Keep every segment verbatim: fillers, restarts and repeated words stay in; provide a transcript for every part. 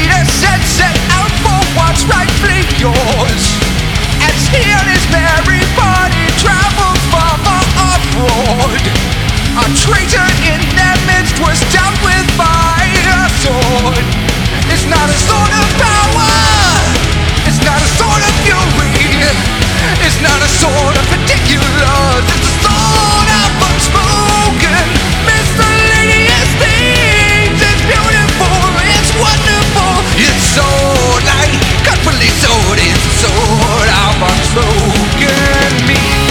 elitist and set out for what's rightfully yours. As he and his merry party traveled far, far abroad, a traitor in their midst was dealt with by a sword. It's not a sword of power, it's not a sword of fury, it's not a sword of particulars, it's a sword of unspoken, miscellaneous things. It's beautiful, it's wonderful, it's so like godfully sword, it's a sword of unspoken meaning.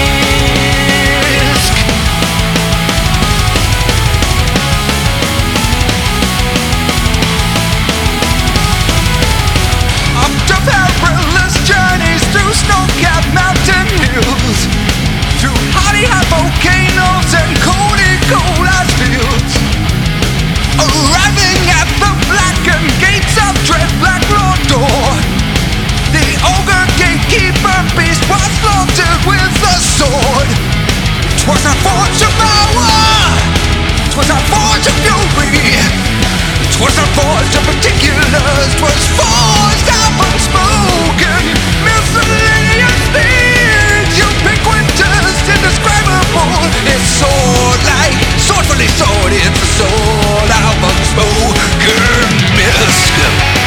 Snow-capped mountain hills, through hotty-hot volcanoes and coldy cold ice fields, arriving at the blackened gates of dread Black Lord door. The ogre gatekeeper beast was slaughtered with a sword. 'Twas a forge of power, 'twas a forge of fury, 'twas a forge of particulars, 'twas forged of unspoken miscellaneous things, ubiquitous, indescribable. It's sword like swordfully sword, it's a sword of unspoken misc.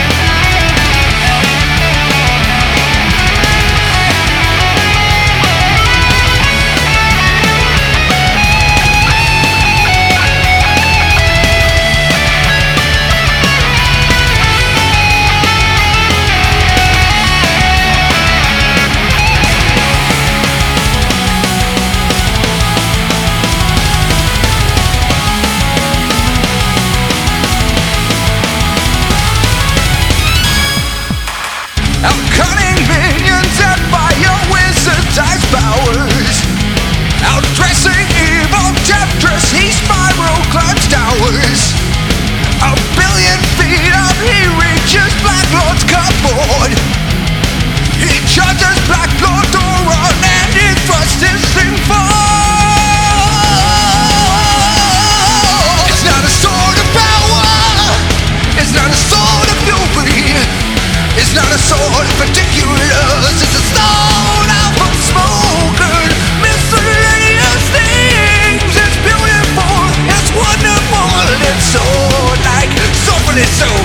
Cunning minions and fire wizards' ice powers, outdressing evil temptress, he spiral climbs towers. A billion feet up he reaches Black Lord's cupboard. He charges Black Lord to run and he thrusts his thing forward. It's not a sword of power, it's not a sword of fury, it's not a sword of particulars, it's a sword of unspoken miscellaneous things. It's beautiful, it's wonderful, it's so like swordfully so